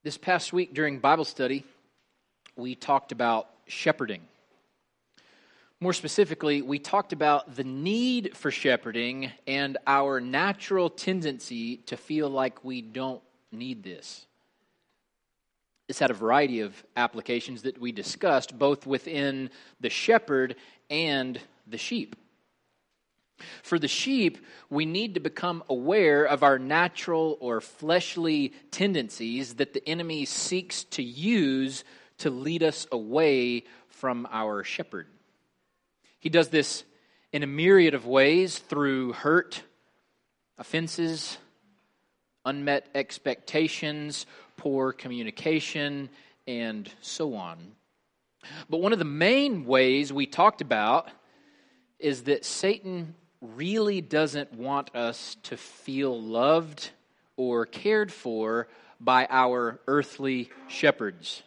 This past week during Bible study, we talked about shepherding. More specifically, we talked about the need for shepherding and our natural tendency to feel like we don't need this. This had a variety of applications that we discussed, both within the shepherd and the sheep. For the sheep, we need to become aware of our natural or fleshly tendencies that the enemy seeks to use to lead us away from our shepherd. He does this in a myriad of ways through hurt, offenses, unmet expectations, poor communication, and so on. But one of the main ways we talked about is that Satan really doesn't want us to feel loved or cared for by our earthly shepherds.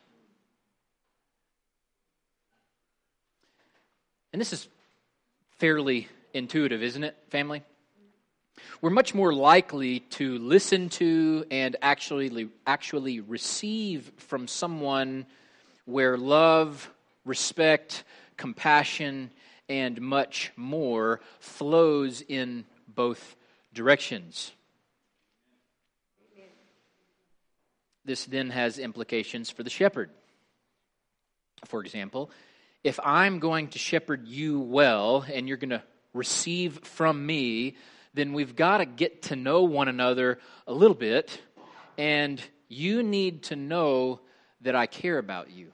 And this is fairly intuitive, isn't it, family? We're much more likely to listen to and actually receive from someone where love, respect, compassion, and much more flows in both directions. This then has implications for the shepherd. For example, if I'm going to shepherd you well and you're going to receive from me, then we've got to get to know one another a little bit, and you need to know that I care about you.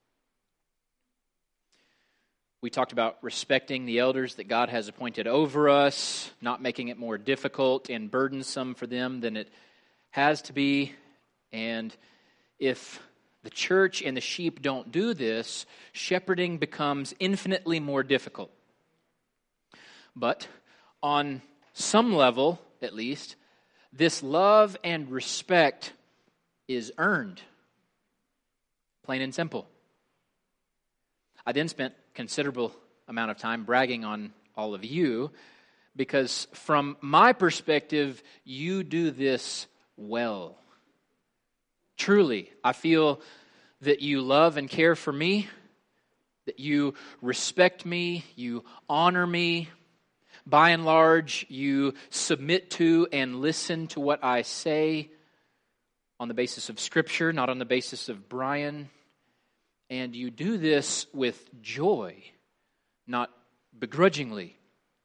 We talked about respecting the elders that God has appointed over us, not making it more difficult and burdensome for them than it has to be. And if the church and the sheep don't do this, shepherding becomes infinitely more difficult. But on some level, at least, this love and respect is earned. Plain and simple. I then spent considerable amount of time bragging on all of you because from my perspective, you do this well. Truly, I feel that you love and care for me, that you respect me, you honor me. By and large, you submit to and listen to what I say on the basis of Scripture, not on the basis of Brian. And you do this with joy, not begrudgingly.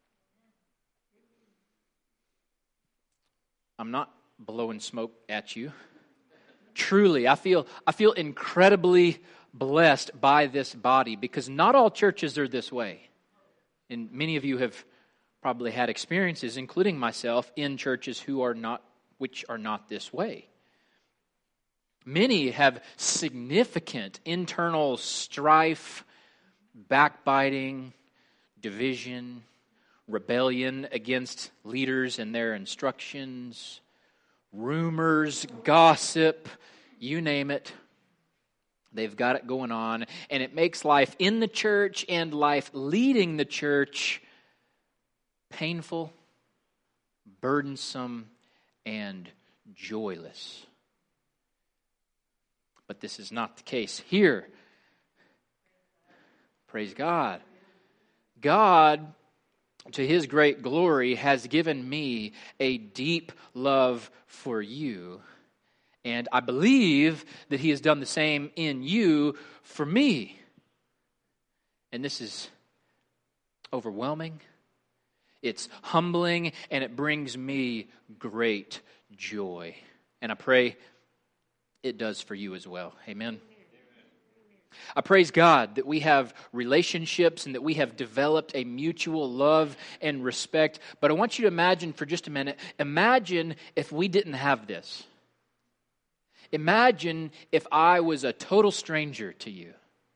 I'm not blowing smoke at you. Truly, I feel incredibly blessed by this body because not all churches are this way. And many of you have probably had experiences, including myself, in churches which are not this way. Many have significant internal strife, backbiting, division, rebellion against leaders and their instructions, rumors, gossip, you name it. They've got it going on, and it makes life in the church and life leading the church painful, burdensome, and joyless. But this is not the case here. Praise God. God, to His great glory, has given me a deep love for you. And I believe that He has done the same in you for me. And this is overwhelming. It's humbling, and it brings me great joy. And I pray it does for you as well. Amen. I praise God that we have relationships and that we have developed a mutual love and respect. But I want you to imagine for just a minute, imagine if we didn't have this. Imagine if I was a total stranger to you.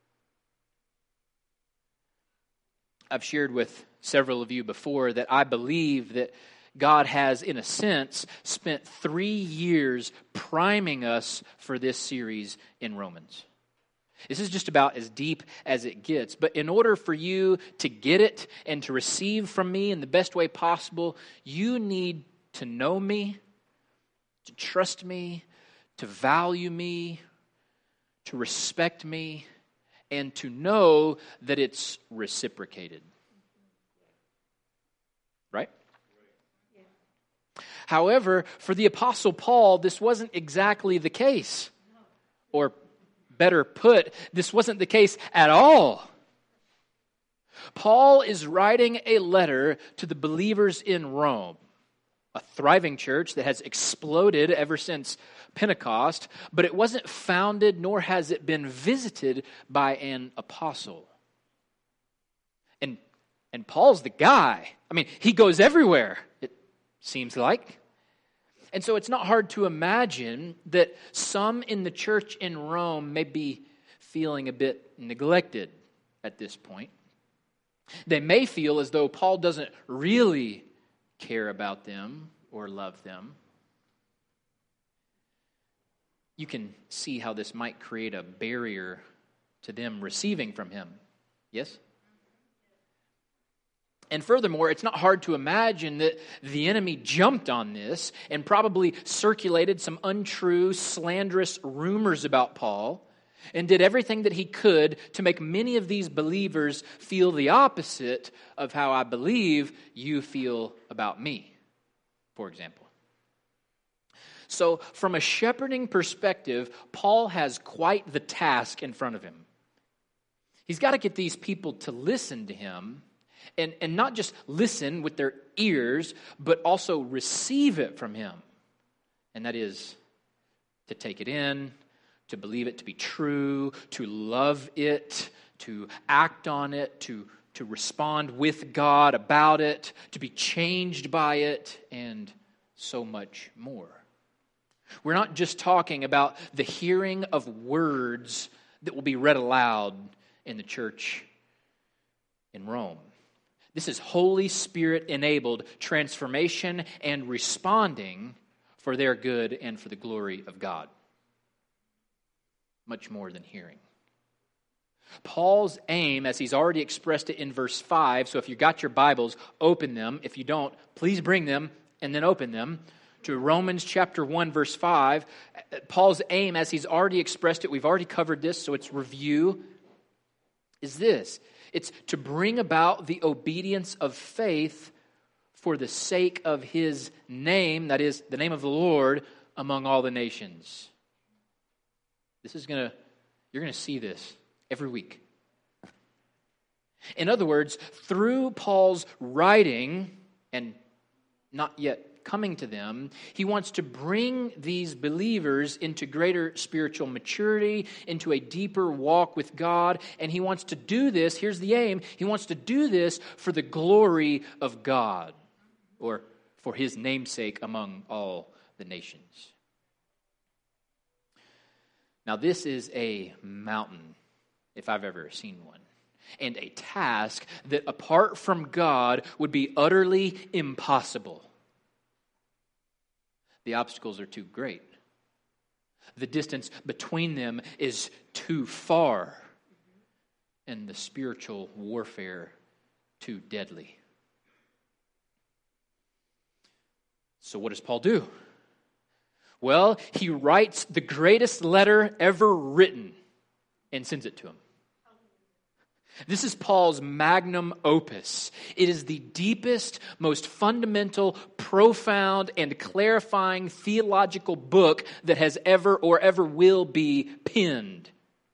I've shared with several of you before that I believe that God has, in a sense, spent 3 years priming us for this series in Romans. This is just about as deep as it gets. But in order for you to get it and to receive from me in the best way possible, you need to know me, to trust me, to value me, to respect me, and to know that it's reciprocated. Right? However, for the Apostle Paul, this wasn't exactly the case. Or better put, this wasn't the case at all. Paul is writing a letter to the believers in Rome, a thriving church that has exploded ever since Pentecost, but it wasn't founded nor has it been visited by an apostle. And Paul's the guy. I mean, he goes everywhere, it seems like. And so it's not hard to imagine that some in the church in Rome may be feeling a bit neglected at this point. They may feel as though Paul doesn't really care about them or love them. You can see how this might create a barrier to them receiving from him. Yes? And furthermore, it's not hard to imagine that the enemy jumped on this and probably circulated some untrue, slanderous rumors about Paul and did everything that he could to make many of these believers feel the opposite of how I believe you feel about me, for example. So, from a shepherding perspective, Paul has quite the task in front of him. He's got to get these people to listen to him, and not just listen with their ears, but also receive it from him. And that is to take it in, to believe it to be true, to love it, to act on it, to respond with God about it, to be changed by it, and so much more. We're not just talking about the hearing of words that will be read aloud in the church in Rome. This is Holy Spirit-enabled transformation and responding for their good and for the glory of God. Much more than hearing. Paul's aim, as he's already expressed it in verse 5, so if you've got your Bibles, open them. If you don't, please bring them and then open them to Romans chapter 1, verse 5. Paul's aim, as he's already expressed it, we've already covered this, so it's review, is this. It's to bring about the obedience of faith for the sake of his name, that is, the name of the Lord, among all the nations. You're going to see this every week. In other words, through Paul's writing and not yet coming to them, he wants to bring these believers into greater spiritual maturity, into a deeper walk with God, and he wants to do this, here's the aim, he wants to do this for the glory of God, or for his namesake among all the nations. Now this is a mountain, if I've ever seen one, and a task that apart from God would be utterly impossible. The obstacles are too great. The distance between them is too far. And the spiritual warfare too deadly. So what does Paul do? Well, he writes the greatest letter ever written and sends it to him. This is Paul's magnum opus. It is the deepest, most fundamental, profound, and clarifying theological book that has ever or ever will be penned.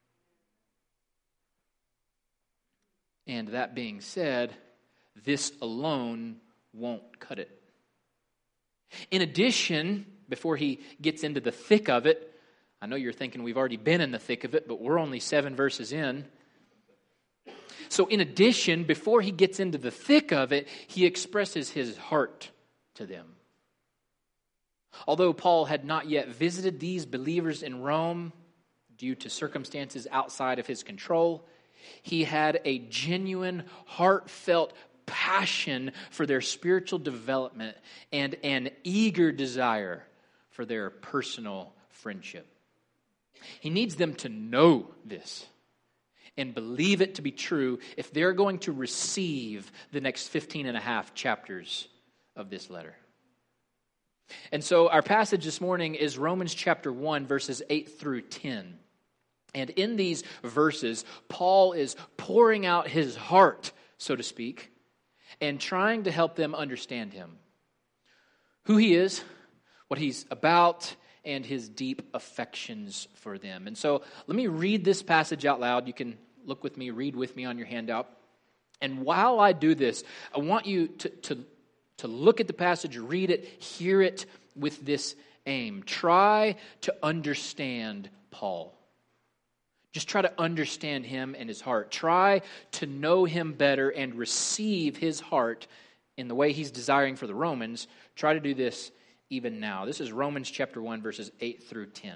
And that being said, this alone won't cut it. In addition, before he gets into the thick of it, I know you're thinking we've already been in the thick of it, but we're only 7 verses in. So in addition, before he gets into the thick of it, he expresses his heart to them. Although Paul had not yet visited these believers in Rome due to circumstances outside of his control, he had a genuine, heartfelt passion for their spiritual development and an eager desire for their personal friendship. He needs them to know this and believe it to be true if they're going to receive the next 15 and a half chapters of this letter. And so our passage this morning is Romans chapter 1, verses 8 through 10. And in these verses, Paul is pouring out his heart, so to speak, and trying to help them understand him. Who he is, what he's about, and his deep affections for them. And so let me read this passage out loud. You can look with me, read with me on your handout. And while I do this, I want you to look at the passage, read it, hear it with this aim. Try to understand Paul. Just try to understand him and his heart. Try to know him better and receive his heart in the way he's desiring for the Romans. Try to do this even now. This is Romans chapter 1, verses 8 through 10.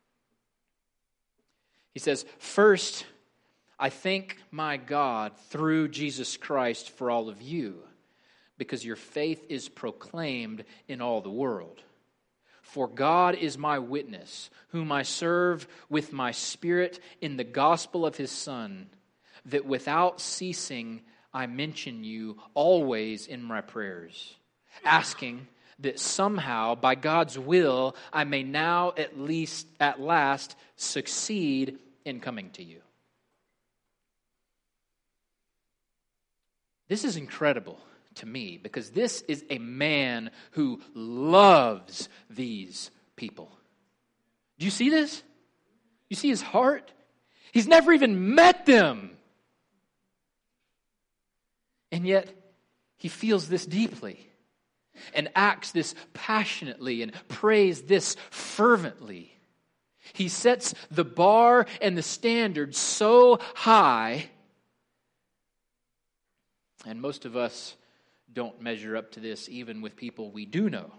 He says, "First, I thank my God through Jesus Christ for all of you, because your faith is proclaimed in all the world. For God is my witness, whom I serve with my spirit in the gospel of his Son, that without ceasing I mention you always in my prayers, asking that somehow by God's will I may now at last succeed in coming to you." This is incredible to me, because this is a man who loves these people. Do you see this? You see his heart? He's never even met them. And yet, he feels this deeply and acts this passionately and prays this fervently. He sets the bar and the standard so high, and most of us don't measure up to this even with people we do know.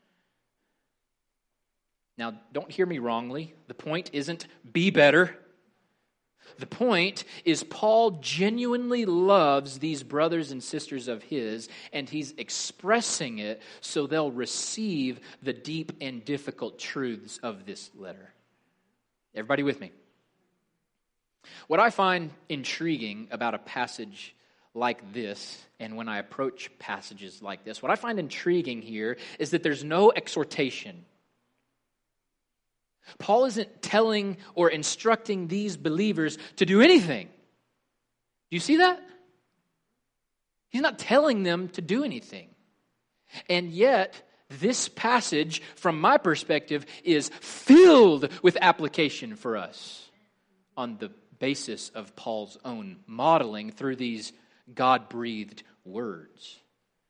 Now, don't hear me wrongly. The point isn't be better. The point is Paul genuinely loves these brothers and sisters of his, and he's expressing it so they'll receive the deep and difficult truths of this letter. Everybody with me? What I find intriguing about a passage like this, and when I approach passages like this, what I find intriguing here is that there's no exhortation. Paul isn't telling or instructing these believers to do anything. Do you see that? He's not telling them to do anything. And yet, this passage, from my perspective, is filled with application for us on the basis of Paul's own modeling through these God-breathed words.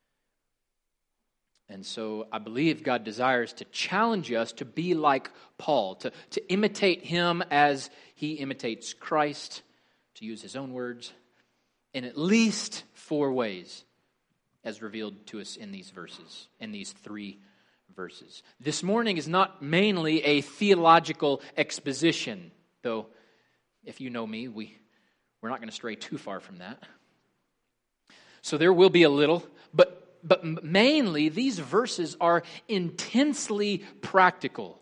And so I believe God desires to challenge us to be like Paul, to imitate him as he imitates Christ, to use his own words, in at least 4 ways, as revealed to us in these verses, in these 3 verses. This morning is not mainly a theological exposition, though if you know me, we're not going to stray too far from that. So there will be a little, but mainly these verses are intensely practical.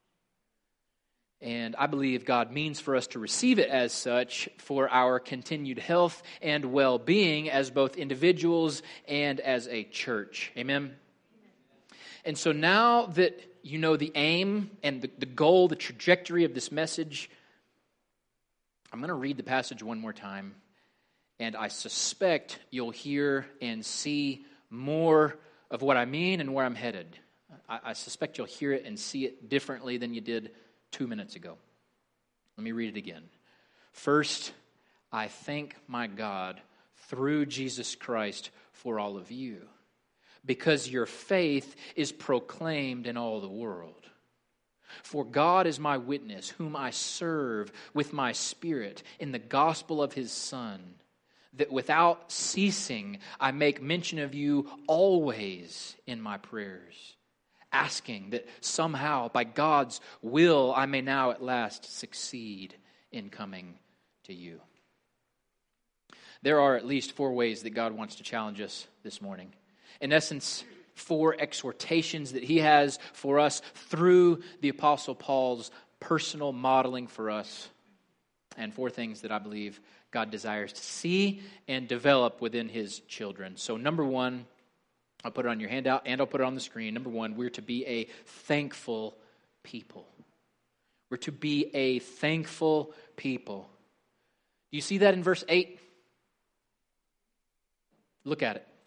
And I believe God means for us to receive it as such for our continued health and well-being as both individuals and as a church. Amen? And so now that you know the aim and the goal, the trajectory of this message, I'm going to read the passage one more time. And I suspect you'll hear and see more of what I mean and where I'm headed. I suspect you'll hear it and see it differently than you did 2 minutes ago. Let me read it again. First, I thank my God through Jesus Christ for all of you, because your faith is proclaimed in all the world. For God is my witness, whom I serve with my spirit in the gospel of his Son, that without ceasing I make mention of you always in my prayers, asking that somehow by God's will I may now at last succeed in coming to you. There are at least 4 ways that God wants to challenge us this morning. In essence, 4 exhortations that he has for us through the Apostle Paul's personal modeling for us, and 4 things that I believe God desires to see and develop within his children. So number 1, I'll put it on your handout and I'll put it on the screen. Number one, we're to be a thankful people. We're to be a thankful people. Do you see that in verse 8? Look at it.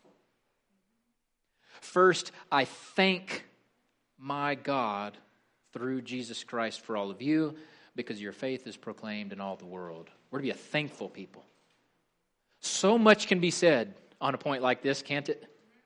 First, I thank my God through Jesus Christ for all of you, because your faith is proclaimed in all the world. We're to be a thankful people. So much can be said on a point like this, can't it?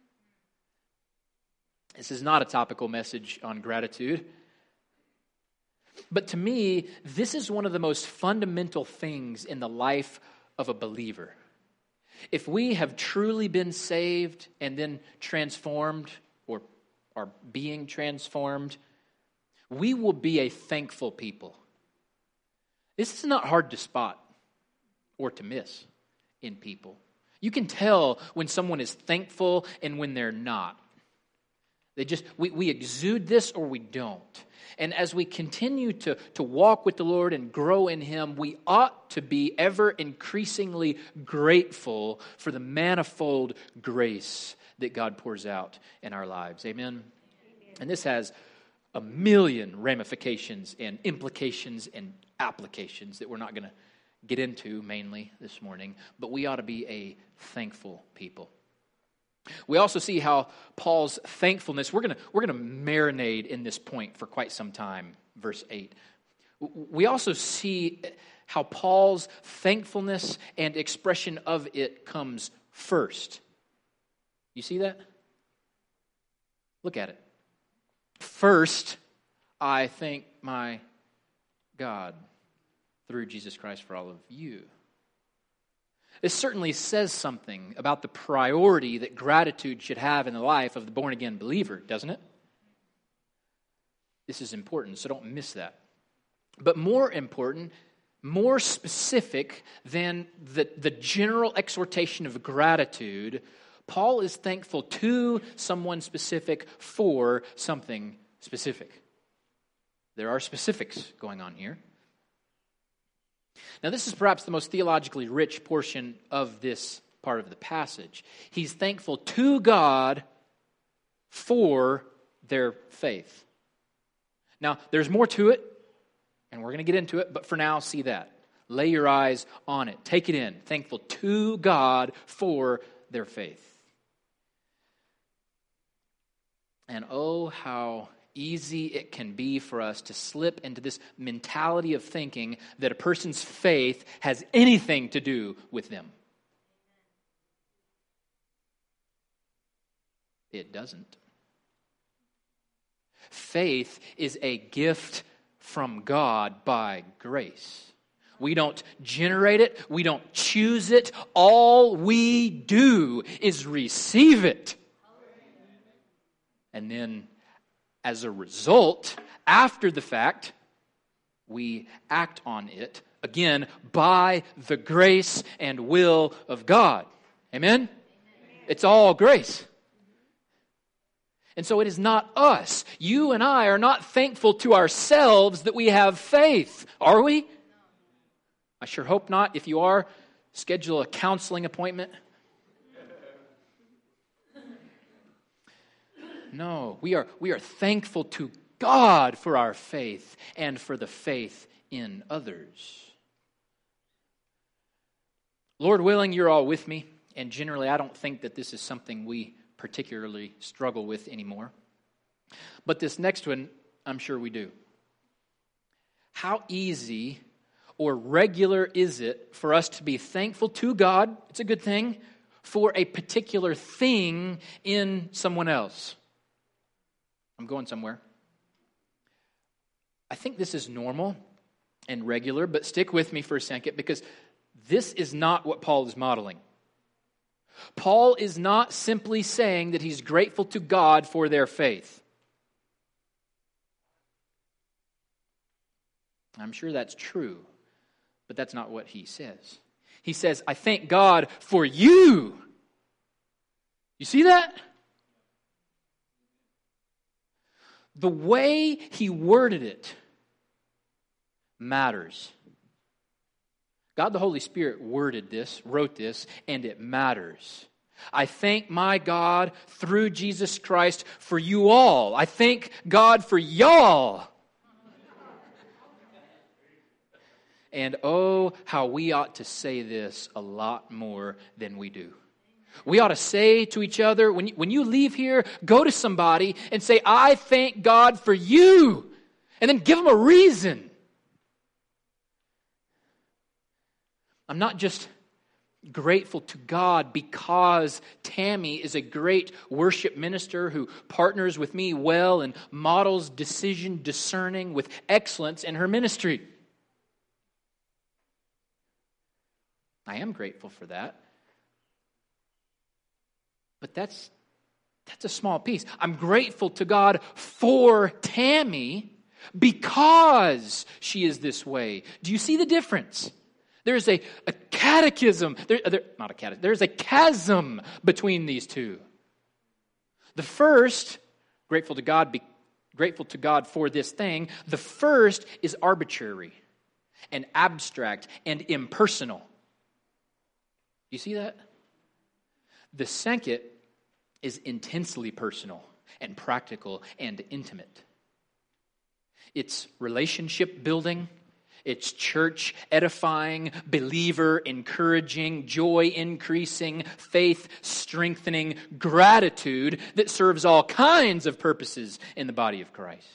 This is not a topical message on gratitude. But to me, this is one of the most fundamental things in the life of a believer. If we have truly been saved and then transformed or are being transformed, we will be a thankful people. This is not hard to spot or to miss in people. You can tell when someone is thankful and when they're not. We exude this or we don't. And as we continue to walk with the Lord and grow in Him, we ought to be ever increasingly grateful for the manifold grace that God pours out in our lives. Amen? And this has a million ramifications and implications and applications that we're not going to get into mainly this morning, but we ought to be a thankful people. We also see how Paul's thankfulness, we're going to marinate in this point for quite some time, verse 8. We also see how Paul's thankfulness and expression of it comes first. You see that? Look at it. First, I thank my God through Jesus Christ for all of you. This certainly says something about the priority that gratitude should have in the life of the born-again believer, doesn't it? This is important, so don't miss that. But more important, more specific than the general exhortation of gratitude, Paul is thankful to someone specific for something specific. There are specifics going on here. Now, this is perhaps the most theologically rich portion of this part of the passage. He's thankful to God for their faith. Now, there's more to it, and we're going to get into it, but for now, see that. Lay your eyes on it. Take it in. Thankful to God for their faith. And oh, how easy it can be for us to slip into this mentality of thinking that a person's faith has anything to do with them. It doesn't. Faith is a gift from God by grace. We don't generate it. We don't choose it. All we do is receive it. And then, as a result, after the fact, we act on it, again, by the grace and will of God. Amen? It's all grace. And so it is not us. You and I are not thankful to ourselves that we have faith, are we? I sure hope not. If you are, schedule a counseling appointment. No, we are thankful to God for our faith and for the faith in others. Lord willing, you're all with me, and generally I don't think that this is something we particularly struggle with anymore. But this next one, I'm sure we do. How easy or regular is it for us to be thankful to God, it's a good thing, for a particular thing in someone else? I'm going somewhere. I think this is normal and regular, but stick with me for a second because this is not what Paul is modeling. Paul is not simply saying that he's grateful to God for their faith. I'm sure that's true, but that's not what he says. He says, I thank God for you. You see that? The way he worded it matters. God the Holy Spirit wrote this, and it matters. I thank my God through Jesus Christ for you all. I thank God for y'all. And oh, how we ought to say this a lot more than we do. We ought to say to each other, when you leave here, go to somebody and say, I thank God for you. And then give them a reason. I'm not just grateful to God because Tammy is a great worship minister who partners with me well and models decision discerning with excellence in her ministry. I am grateful for that. But that's a small piece. I'm grateful to God for Tammy because she is this way. Do you see the difference? There's a catechism. There's a chasm between these two. The first, grateful to God for this thing. The first is arbitrary and abstract and impersonal. Do you see that? The second is intensely personal and practical and intimate. It's relationship building. It's church edifying, believer encouraging, joy increasing, faith strengthening, gratitude that serves all kinds of purposes in the body of Christ.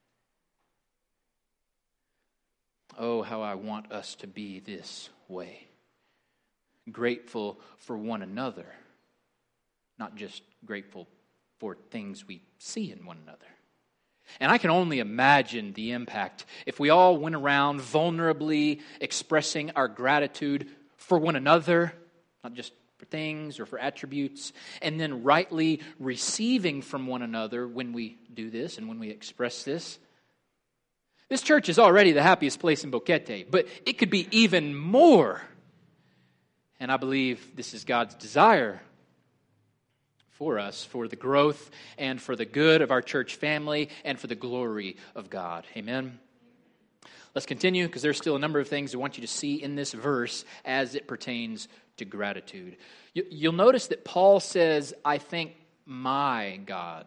Oh, how I want us to be this way. Grateful for one another, not just grateful for things we see in one another. And I can only imagine the impact if we all went around vulnerably expressing our gratitude for one another, not just for things or for attributes, and then rightly receiving from one another when we do this and when we express this. This church is already the happiest place in Boquete, but it could be even more. And I believe this is God's desire for us, for the growth and for the good of our church family and for the glory of God. Amen. Let's continue because there's still a number of things I want you to see in this verse as it pertains to gratitude. You'll notice that Paul says, I thank my God.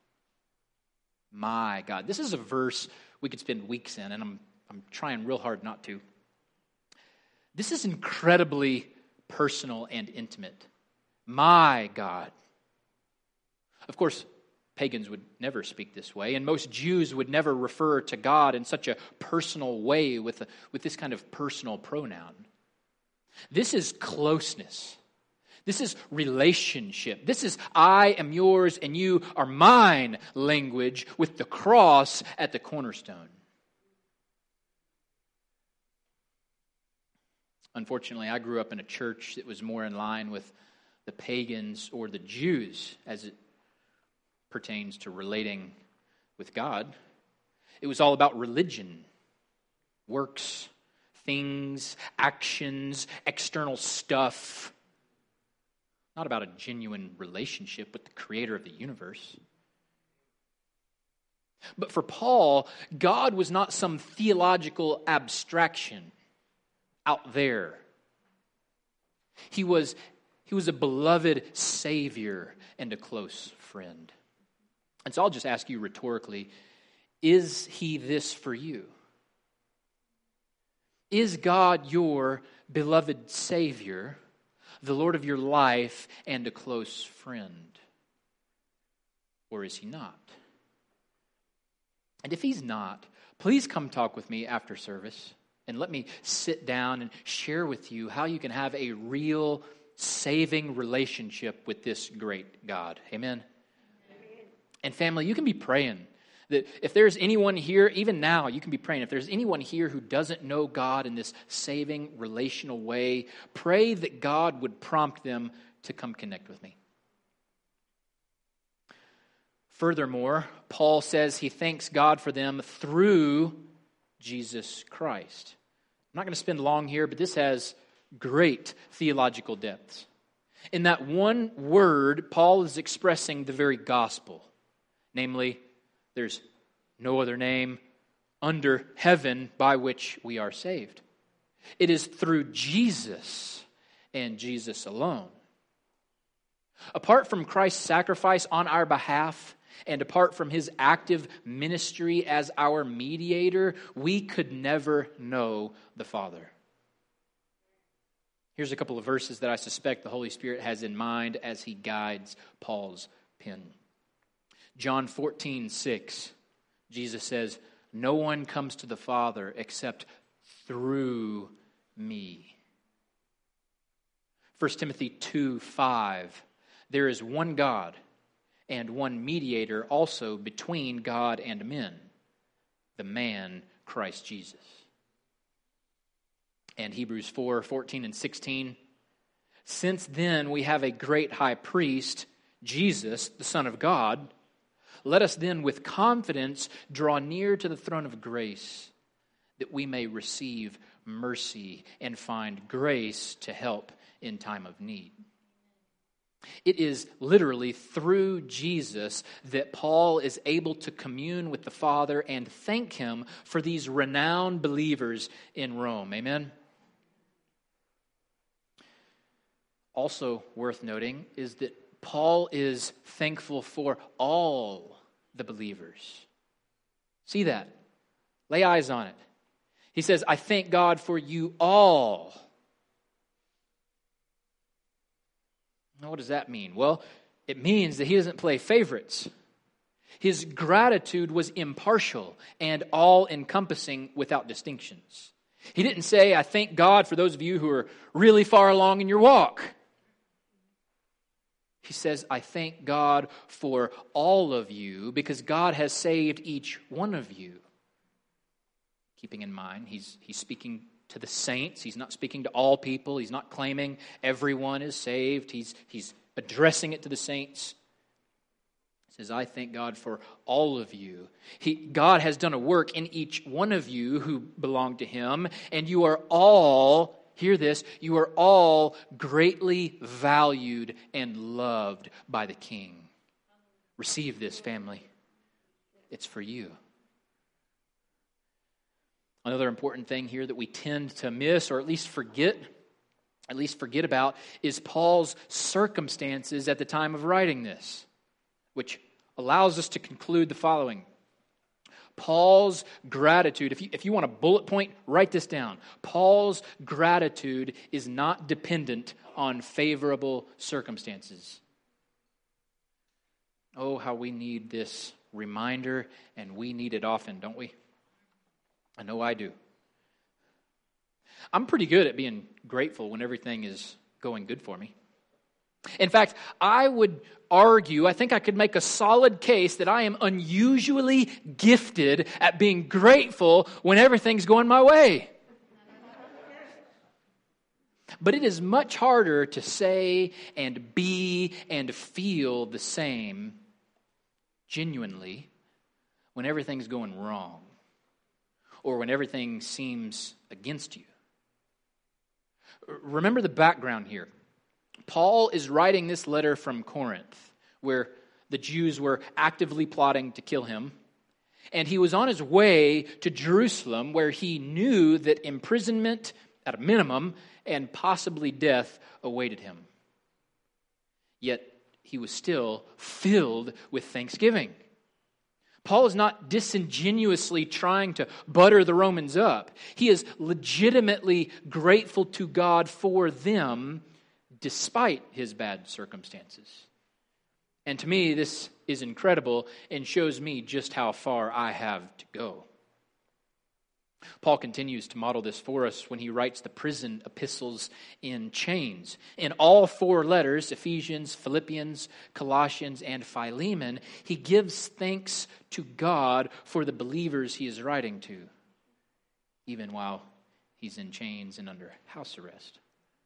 My God. This is a verse we could spend weeks in, and I'm trying real hard not to. This is incredibly personal and intimate. My God. Of course, pagans would never speak this way, and most Jews would never refer to God in such a personal way with this kind of personal pronoun. This is closeness. This is relationship. This is I am yours and you are mine language with the cross at the cornerstone. Unfortunately, I grew up in a church that was more in line with the pagans or the Jews as it pertains to relating with God. It was all about religion, works, things, actions, external stuff. Not about a genuine relationship with the creator of the universe. But for Paul, God was not some theological abstraction out there. He was a beloved Savior and a close friend. And so I'll just ask you rhetorically, is he this for you? Is God your beloved Savior, the Lord of your life, and a close friend? Or is he not? And if he's not, please come talk with me after service and let me sit down and share with you how you can have a real saving relationship with this great God. Amen? And family, you can be praying that if there's anyone here, even now, you can be praying. If there's anyone here who doesn't know God in this saving, relational way, pray that God would prompt them to come connect with me. Furthermore, Paul says he thanks God for them through Jesus Christ. I'm not going to spend long here, but this has great theological depths. In that one word, Paul is expressing the very gospel. Namely, there's no other name under heaven by which we are saved. It is through Jesus and Jesus alone. Apart from Christ's sacrifice on our behalf, and apart from his active ministry as our mediator, we could never know the Father. Here's a couple of verses that I suspect the Holy Spirit has in mind as he guides Paul's pen. John 14:6, Jesus says, "No one comes to the Father except through me." 1 Timothy 2:5, "There is one God and one mediator also between God and men, the man Christ Jesus." And Hebrews 4:14 and 16, "Since then we have a great high priest, Jesus, the Son of God, let us then with confidence draw near to the throne of grace, that we may receive mercy and find grace to help in time of need." It is literally through Jesus that Paul is able to commune with the Father and thank him for these renowned believers in Rome. Amen? Also worth noting is that Paul is thankful for all the believers. See that? Lay eyes on it. He says, "I thank God for you all." Now, what does that mean? Well, it means that he doesn't play favorites. His gratitude was impartial and all-encompassing without distinctions. He didn't say, "I thank God for those of you who are really far along in your walk." He says, "I thank God for all of you because God has saved each one of you." Keeping in mind, he's speaking to the saints. He's not speaking to all people. He's not claiming everyone is saved. He's addressing it to the saints. He says, "I thank God for all of you." God has done a work in each one of you who belong to him, and you are all, hear this, you are all greatly valued and loved by the King. Receive this, family. It's for you. Another important thing here that we tend to miss, or at least forget about, is Paul's circumstances at the time of writing this, which allows us to conclude the following. Paul's gratitude, if you want a bullet point, write this down. Paul's gratitude is not dependent on favorable circumstances. Oh, how we need this reminder, and we need it often, don't we? I know I do. I'm pretty good at being grateful when everything is going good for me. In fact, I would argue, I think I could make a solid case that I am unusually gifted at being grateful when everything's going my way. But it is much harder to say and be and feel the same genuinely when everything's going wrong, or when everything seems against you. Remember the background here. Paul is writing this letter from Corinth, where the Jews were actively plotting to kill him. And he was on his way to Jerusalem, where he knew that imprisonment, at a minimum, and possibly death awaited him. Yet he was still filled with thanksgiving. Paul is not disingenuously trying to butter the Romans up. He is legitimately grateful to God for them despite his bad circumstances. And to me, this is incredible and shows me just how far I have to go. Paul continues to model this for us when he writes the prison epistles in chains. In all four letters, Ephesians, Philippians, Colossians, and Philemon, he gives thanks to God for the believers he is writing to, even while he's in chains and under house arrest.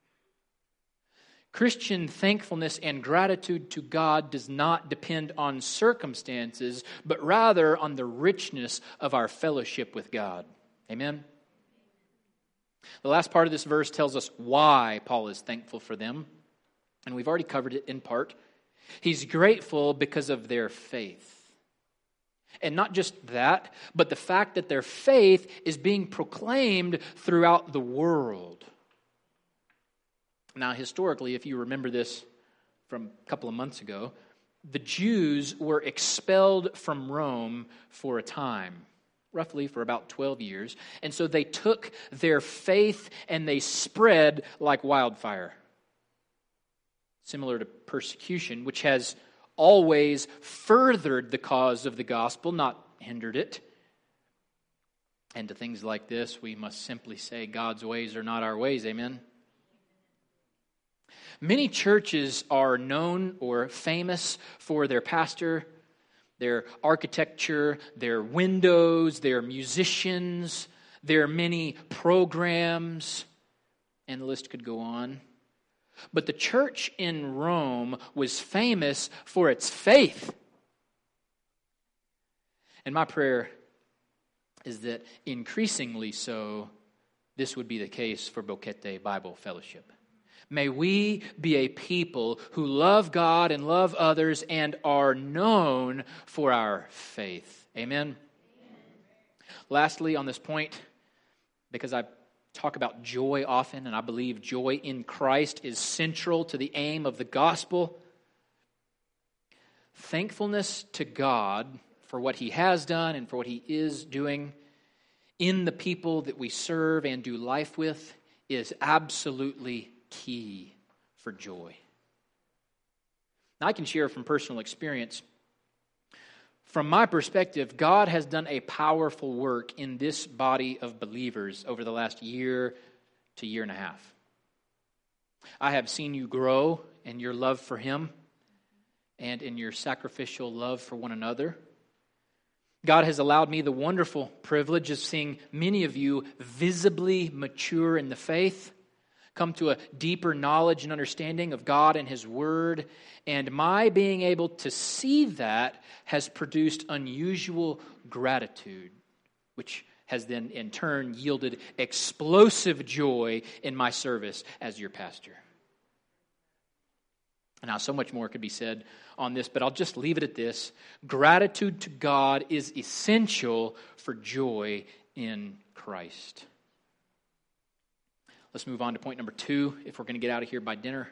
Christian thankfulness and gratitude to God does not depend on circumstances, but rather on the richness of our fellowship with God. Amen? The last part of this verse tells us why Paul is thankful for them, and we've already covered it in part. He's grateful because of their faith. And not just that, but the fact that their faith is being proclaimed throughout the world. Now, historically, if you remember this from a couple of months ago, the Jews were expelled from Rome for a time, roughly for about 12 years. And so they took their faith and they spread like wildfire. Similar to persecution, which has always furthered the cause of the gospel, not hindered it. And to things like this, we must simply say God's ways are not our ways. Amen? Many churches are known or famous for their pastor, their architecture, their windows, their musicians, their many programs, and the list could go on. But the church in Rome was famous for its faith. And my prayer is that increasingly so, this would be the case for Boquete Bible Fellowship. May we be a people who love God and love others and are known for our faith. Amen? Lastly, on this point, because I talk about joy often, and I believe joy in Christ is central to the aim of the gospel, thankfulness to God for what He has done and for what He is doing in the people that we serve and do life with is absolutely key for joy. Now, I can share from personal experience. From my perspective, God has done a powerful work in this body of believers over the last year to year and a half. I have seen you grow in your love for Him and in your sacrificial love for one another. God has allowed me the wonderful privilege of seeing many of you visibly mature in the faith, come to a deeper knowledge and understanding of God and His Word, and my being able to see that has produced unusual gratitude, which has then in turn yielded explosive joy in my service as your pastor. Now, so much more could be said on this, but I'll just leave it at this. Gratitude to God is essential for joy in Christ. Let's move on to point number 2, if we're going to get out of here by dinner.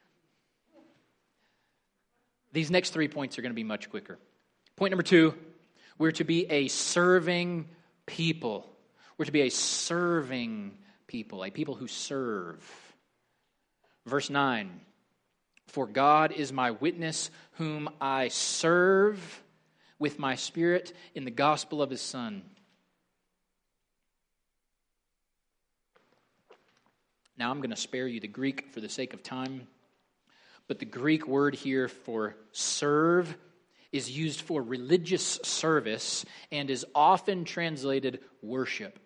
These next 3 points are going to be much quicker. Point number 2, we're to be a serving people. We're to be a serving people, a people who serve. Verse 9, for God is my witness, whom I serve with my spirit in the gospel of His Son. Now, I'm going to spare you the Greek for the sake of time, but the Greek word here for serve is used for religious service and is often translated worship.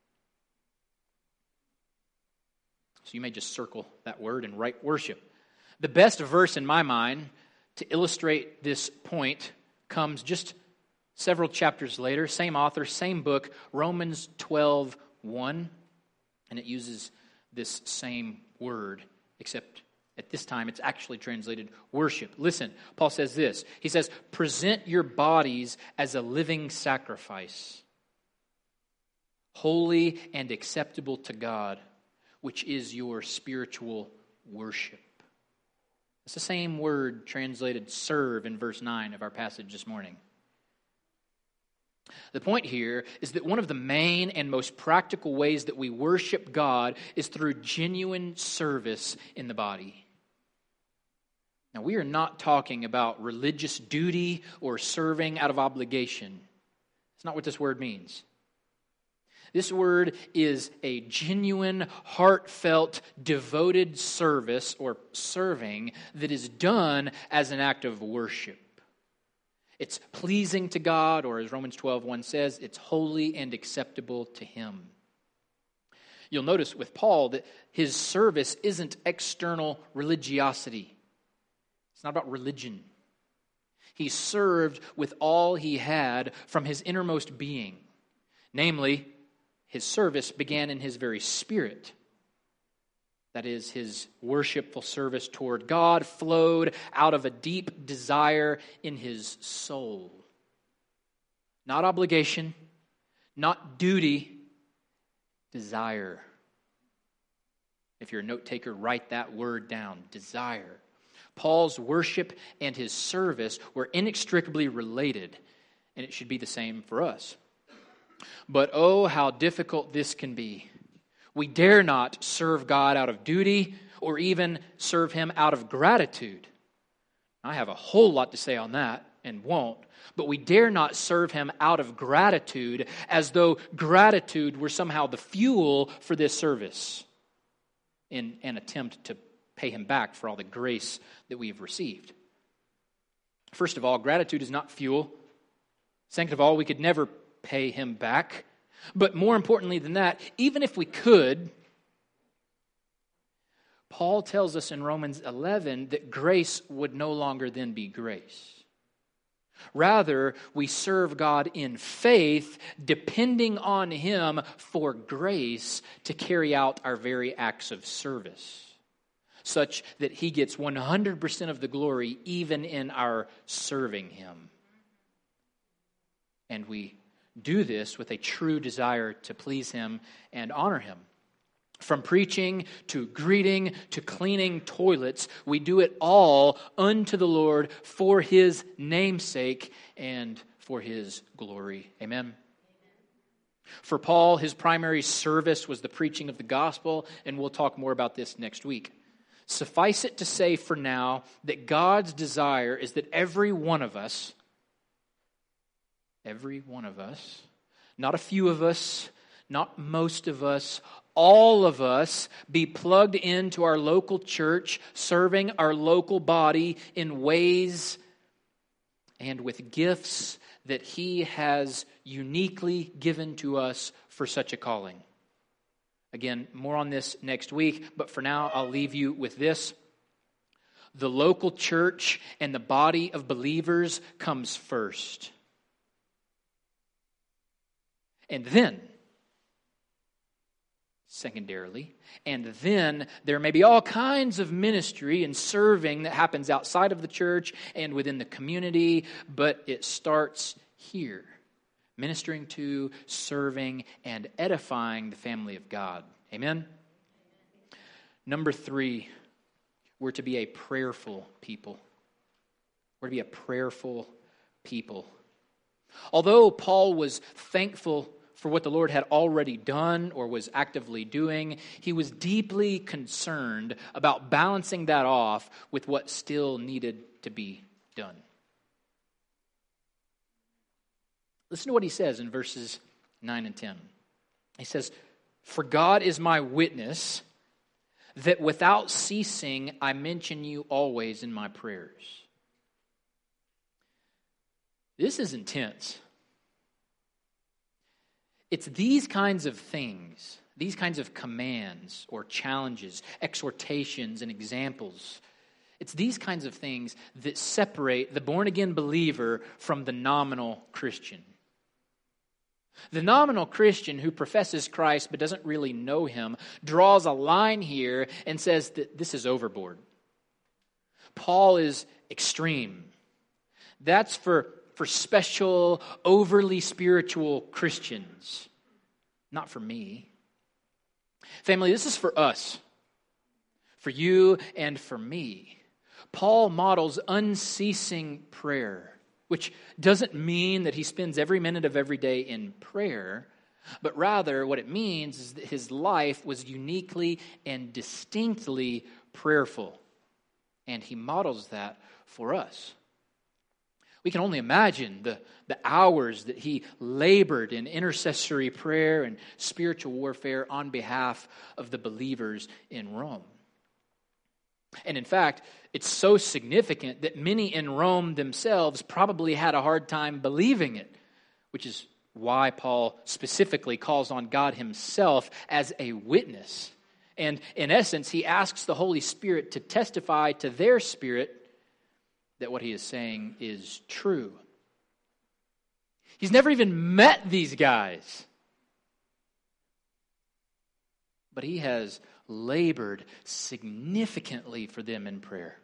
So you may just circle that word and write worship. The best verse in my mind to illustrate this point comes just several chapters later, same author, same book, Romans 12:1, and it uses this same word, except at this time it's actually translated worship. Listen, Paul says this. He says, present your bodies as a living sacrifice, holy and acceptable to God, which is your spiritual worship. It's the same word translated serve in verse 9 of our passage this morning. The point here is that one of the main and most practical ways that we worship God is through genuine service in the body. Now, we are not talking about religious duty or serving out of obligation. That's not what this word means. This word is a genuine, heartfelt, devoted service or serving that is done as an act of worship. It's pleasing to God, or as Romans 12:1 says, it's holy and acceptable to Him. You'll notice with Paul that his service isn't external religiosity. It's not about religion. He served with all he had from his innermost being. Namely, his service began in his very spirit. That is, his worshipful service toward God flowed out of a deep desire in his soul. Not obligation, not duty, desire. If you're a note taker, write that word down, desire. Paul's worship and his service were inextricably related, and it should be the same for us. But oh, how difficult this can be. We dare not serve God out of duty or even serve Him out of gratitude. I have a whole lot to say on that and won't, but we dare not serve Him out of gratitude as though gratitude were somehow the fuel for this service in an attempt to pay Him back for all the grace that we have received. First of all, gratitude is not fuel. Second of all, we could never pay Him back. But more importantly than that, even if we could, Paul tells us in Romans 11 that grace would no longer then be grace. Rather, we serve God in faith, depending on Him for grace to carry out our very acts of service, such that He gets 100% of the glory even in our serving Him. And we do this with a true desire to please Him and honor Him. From preaching to greeting to cleaning toilets, we do it all unto the Lord for His namesake and for His glory. Amen. For Paul, his primary service was the preaching of the gospel, and we'll talk more about this next week. Suffice it to say for now that God's desire is that every one of us, not a few of us, not most of us, all of us be plugged into our local church, serving our local body in ways and with gifts that He has uniquely given to us for such a calling. Again, more on this next week, but for now I'll leave you with this. The local church and the body of believers comes first. And then, secondarily, and then there may be all kinds of ministry and serving that happens outside of the church and within the community, but it starts here, ministering to, serving, and edifying the family of God. Amen? Number 3, we're to be a prayerful people. We're to be a prayerful people. Although Paul was thankful for what the Lord had already done or was actively doing, he was deeply concerned about balancing that off with what still needed to be done. Listen to what he says in verses 9 and 10. He says, "For God is my witness that without ceasing I mention you always in my prayers." This is intense. It's these kinds of things, these kinds of commands or challenges, exhortations and examples. It's these kinds of things that separate the born-again believer from the nominal Christian. The nominal Christian who professes Christ but doesn't really know Him draws a line here and says that this is overboard. Paul is extreme. That's for special, overly spiritual Christians. Not for me. Family, this is for us. For you and for me. Paul models unceasing prayer, which doesn't mean that he spends every minute of every day in prayer, but rather what it means is that his life was uniquely and distinctly prayerful. And he models that for us. We can only imagine the hours that he labored in intercessory prayer and spiritual warfare on behalf of the believers in Rome. And in fact, it's so significant that many in Rome themselves probably had a hard time believing it, which is why Paul specifically calls on God Himself as a witness. And in essence, he asks the Holy Spirit to testify to their spirit that what he is saying is true. He's never even met these guys. But he has labored significantly for them in prayer.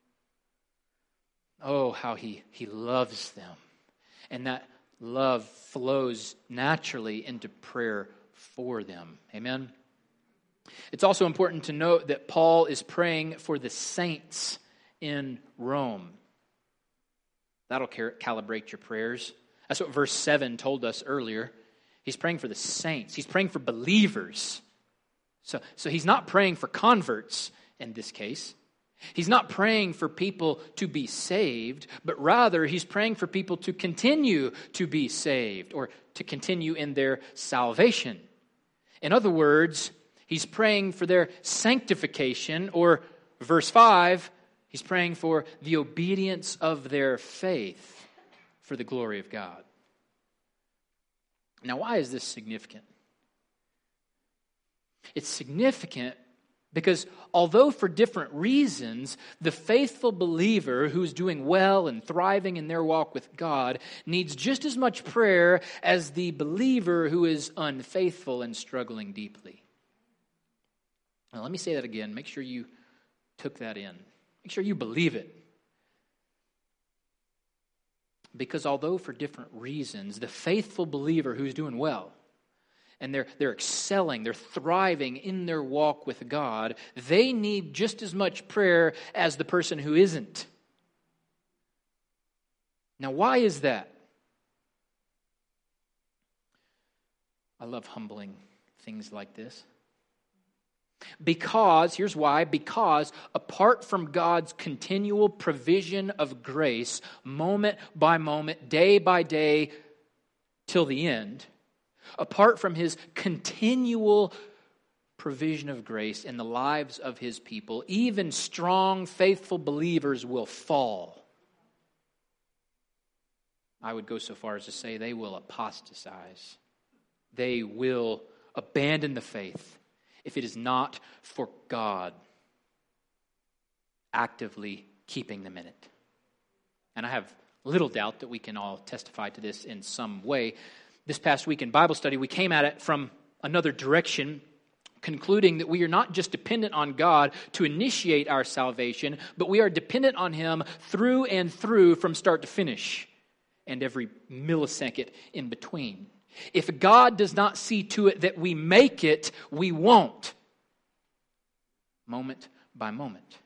Oh, how he loves them. And that love flows naturally into prayer for them. Amen? It's also important to note that Paul is praying for the saints in Rome. That'll calibrate your prayers. That's what verse 7 told us earlier. He's praying for the saints. He's praying for believers. So he's not praying for converts in this case. He's not praying for people to be saved, but rather he's praying for people to continue to be saved or to continue in their salvation. In other words, he's praying for their sanctification, or verse 5, he's praying for the obedience of their faith for the glory of God. Now, why is this significant? It's significant because although for different reasons, the faithful believer who's doing well and thriving in their walk with God needs just as much prayer as the believer who is unfaithful and struggling deeply. Now, let me say that again. Make sure you took that in. Make sure you believe it. Because although for different reasons, the faithful believer who's doing well, and they're excelling, they're thriving in their walk with God, they need just as much prayer as the person who isn't. Now, why is that? I love humbling things like this. Because, here's why, because apart from God's continual provision of grace, moment by moment, day by day, till the end, apart from His continual provision of grace in the lives of His people, even strong, faithful believers will fall. I would go so far as to say they will apostatize. They will abandon the faith if it is not for God actively keeping them in it. And I have little doubt that we can all testify to this in some way. This past week in Bible study, we came at it from another direction, concluding that we are not just dependent on God to initiate our salvation, but we are dependent on Him through and through from start to finish, and every millisecond in between. If God does not see to it that we make it, we won't. Moment by moment.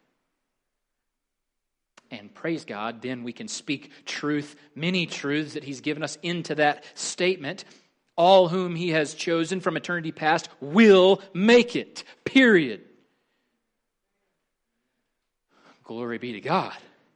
And praise God, then we can speak truth, many truths that He's given us into that statement. All whom He has chosen from eternity past will make it. Period. Glory be to God.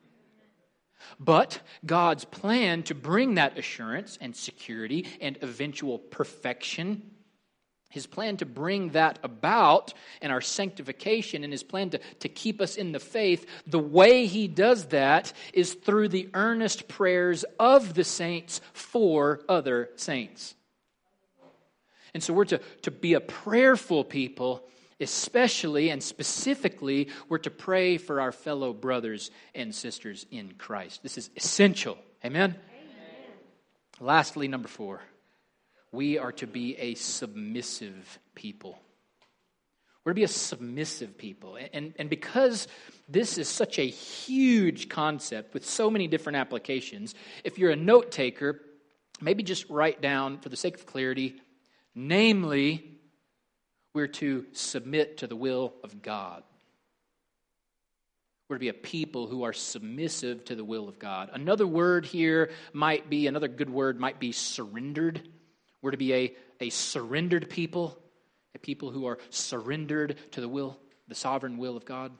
But God's plan to bring that assurance and security and eventual perfection, His plan to bring that about and our sanctification and His plan to keep us in the faith, the way He does that is through the earnest prayers of the saints for other saints. And so we're to be a prayerful people. Especially and specifically, we're to pray for our fellow brothers and sisters in Christ. This is essential. Amen? Amen. Lastly, number 4, we are to be a submissive people. We're to be a submissive people. And because this is such a huge concept with so many different applications, if you're a note taker, maybe just write down, for the sake of clarity, namely, we're to submit to the will of God. We're to be a people who are submissive to the will of God. Another good word might be surrendered. We're to be a surrendered people, a people who are surrendered to the sovereign will of God.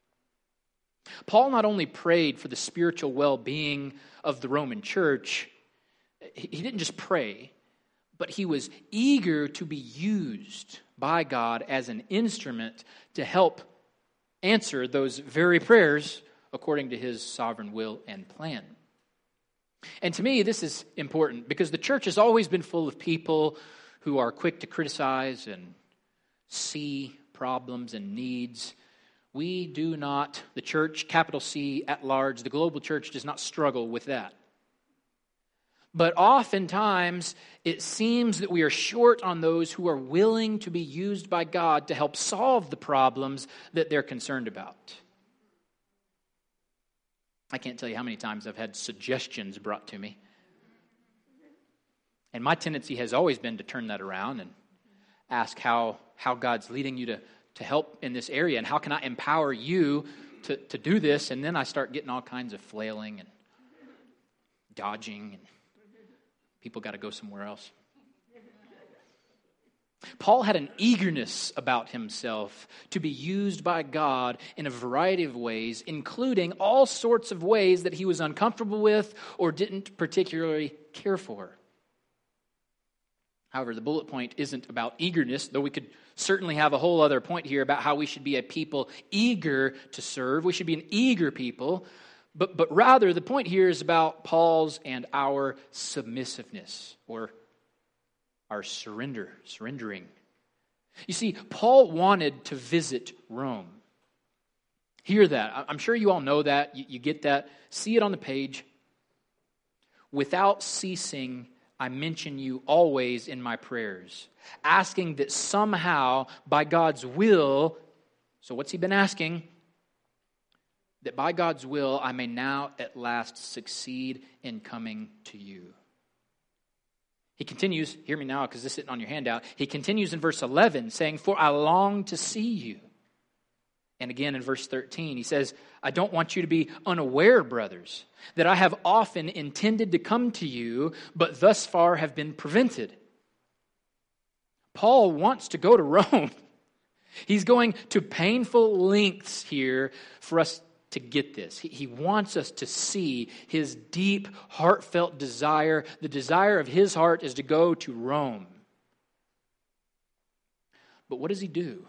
Paul not only prayed for the spiritual well-being of the Roman church, he didn't just pray, but he was eager to be used by God as an instrument to help answer those very prayers according to His sovereign will and plan. And to me, this is important because the church has always been full of people who are quick to criticize and see problems and needs. We do not, the church, capital C, at large, the global church does not struggle with that. But oftentimes, it seems that we are short on those who are willing to be used by God to help solve the problems that they're concerned about. I can't tell you how many times I've had suggestions brought to me. And my tendency has always been to turn that around and ask how God's leading you to help in this area, and how can I empower you to do this, and then I start getting all kinds of flailing and dodging, and people got to go somewhere else. Paul had an eagerness about himself to be used by God in a variety of ways, including all sorts of ways that he was uncomfortable with or didn't particularly care for. However, the bullet point isn't about eagerness, though we could certainly have a whole other point here about how we should be a people eager to serve. We should be an eager people. But rather, the point here is about Paul's and our submissiveness, or our surrendering. You see, Paul wanted to visit Rome. Hear that. I'm sure you all know that. You get that. See it on the page. Without ceasing, I mention you always in my prayers, asking that somehow, by God's will, so what's he been asking? That by God's will, I may now at last succeed in coming to you. He continues, hear me now because this is sitting on your handout. He continues in verse 11 saying, for I long to see you. And again in verse 13, he says, I don't want you to be unaware, brothers, that I have often intended to come to you, but thus far have been prevented. Paul wants to go to Rome. He's going to painful lengths here for us to get this. He wants us to see his deep, heartfelt desire. The desire of his heart is to go to Rome. But what does he do?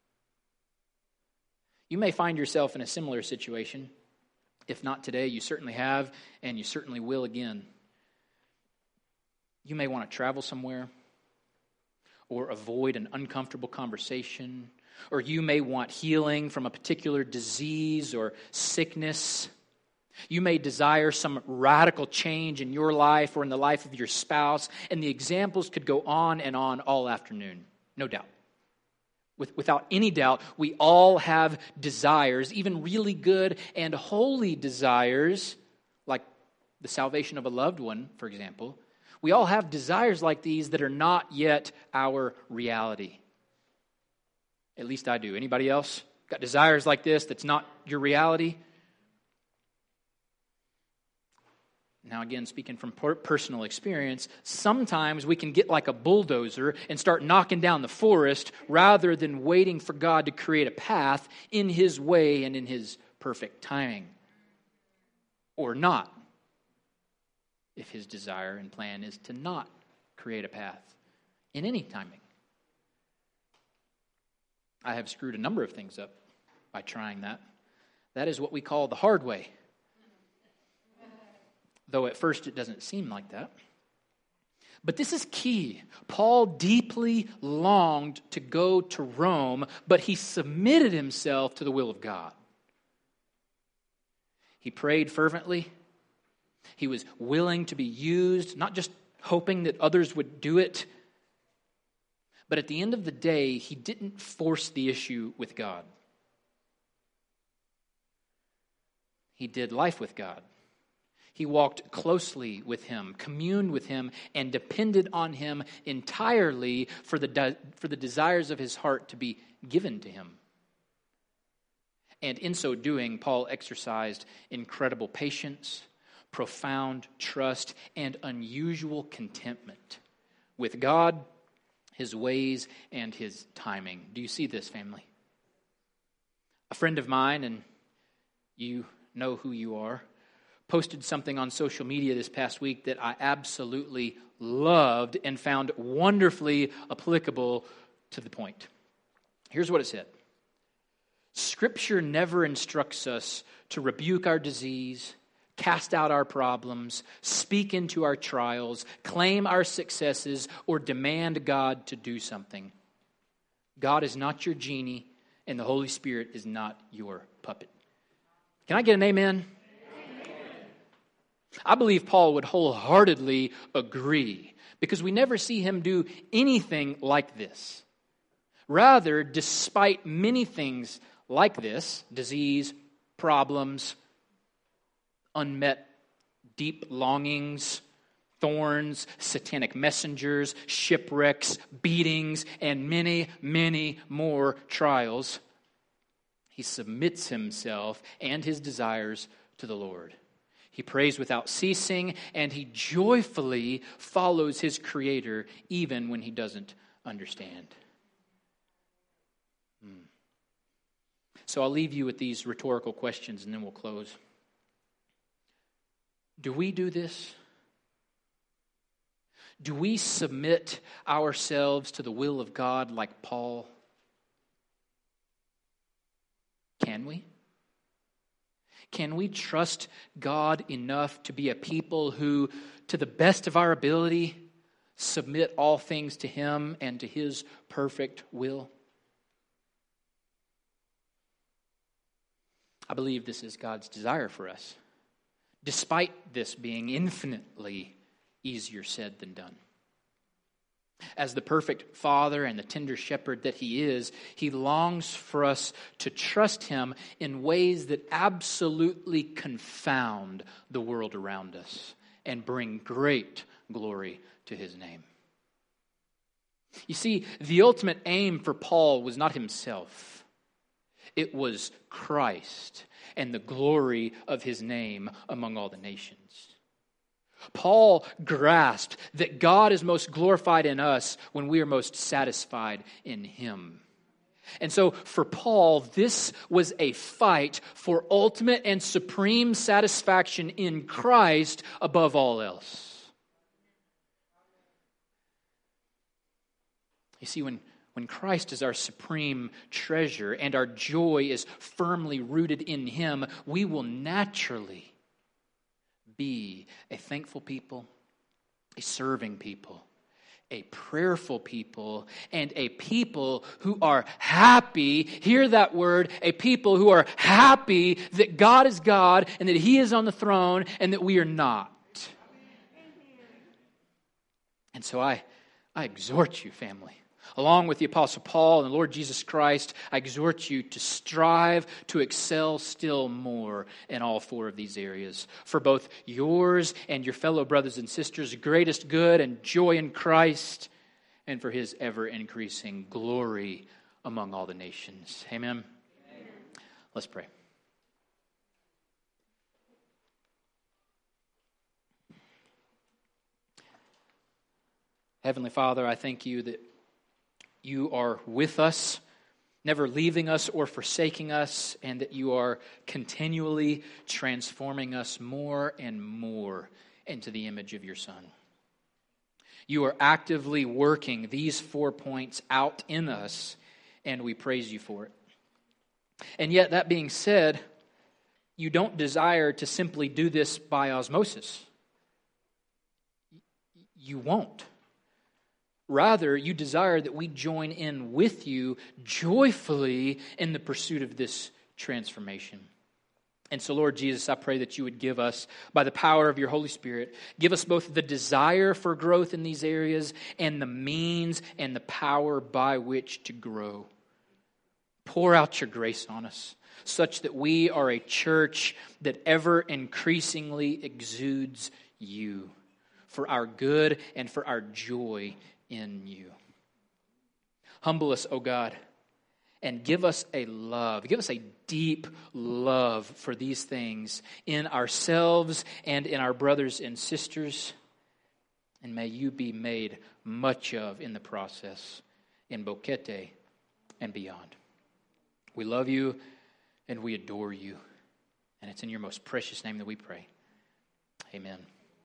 You may find yourself in a similar situation. If not today, you certainly have, and you certainly will again. You may want to travel somewhere, or avoid an uncomfortable conversation, or you may want healing from a particular disease or sickness. You may desire some radical change in your life or in the life of your spouse, and the examples could go on and on all afternoon, no doubt. Without any doubt, we all have desires, even really good and holy desires, like the salvation of a loved one, for example. We all have desires like these that are not yet our reality. At least I do. Anybody else got desires like this that's not your reality? Now again, speaking from personal experience, sometimes we can get like a bulldozer and start knocking down the forest rather than waiting for God to create a path in His way and in His perfect timing. Or not, if His desire and plan is to not create a path in any timing. I have screwed a number of things up by trying that. That is what we call the hard way. Though at first it doesn't seem like that. But this is key. Paul deeply longed to go to Rome, but he submitted himself to the will of God. He prayed fervently. He was willing to be used, not just hoping that others would do it. But at the end of the day, he didn't force the issue with God. He did life with God. He walked closely with Him, communed with Him, and depended on Him entirely for the desires of his heart to be given to him. And in so doing, Paul exercised incredible patience, profound trust, and unusual contentment with God, His ways, and His timing. Do you see this, family? A friend of mine, and you know who you are, posted something on social media this past week that I absolutely loved and found wonderfully applicable to the point. Here's what it said. Scripture never instructs us to rebuke our disease, cast out our problems, speak into our trials, claim our successes, or demand God to do something. God is not your genie, and the Holy Spirit is not your puppet. Can I get an amen? I believe Paul would wholeheartedly agree, because we never see him do anything like this. Rather, despite many things like this, disease, problems, unmet deep longings, thorns, satanic messengers, shipwrecks, beatings, and many, many more trials, he submits himself and his desires to the Lord. He prays without ceasing, and he joyfully follows his Creator even when he doesn't understand. So I'll leave you with these rhetorical questions and then we'll close. Do we do this? Do we submit ourselves to the will of God like Paul? Can we? Can we trust God enough to be a people who, to the best of our ability, submit all things to Him and to His perfect will? I believe this is God's desire for us, despite this being infinitely easier said than done. As the perfect Father and the tender shepherd that He is, He longs for us to trust Him in ways that absolutely confound the world around us and bring great glory to His name. You see, the ultimate aim for Paul was not himself. It was Christ and the glory of His name among all the nations. Paul grasped that God is most glorified in us when we are most satisfied in Him. And so for Paul, this was a fight for ultimate and supreme satisfaction in Christ above all else. You see, when Christ is our supreme treasure and our joy is firmly rooted in Him, we will naturally be a thankful people, a serving people, a prayerful people, and a people who are happy. Hear that word, a people who are happy that God is God and that He is on the throne and that we are not. And so I exhort you, family, along with the Apostle Paul and the Lord Jesus Christ, I exhort you to strive to excel still more in all four of these areas. For both yours and your fellow brothers and sisters' greatest good and joy in Christ, and for His ever-increasing glory among all the nations. Amen? Amen. Let's pray. Heavenly Father, I thank You that You are with us, never leaving us or forsaking us, and that You are continually transforming us more and more into the image of Your Son. You are actively working these 4 points out in us, and we praise You for it. And yet, that being said, You don't desire to simply do this by osmosis. You won't. Rather, You desire that we join in with You joyfully in the pursuit of this transformation. And so, Lord Jesus, I pray that You would give us, by the power of Your Holy Spirit, give us both the desire for growth in these areas and the means and the power by which to grow. Pour out Your grace on us, such that we are a church that ever increasingly exudes You for our good and for our joy in You. Humble us, O God, and give us a love, give us a deep love for these things in ourselves and in our brothers and sisters. And may You be made much of in the process, in Boquete and beyond. We love You and we adore You. And it's in Your most precious name that we pray. Amen.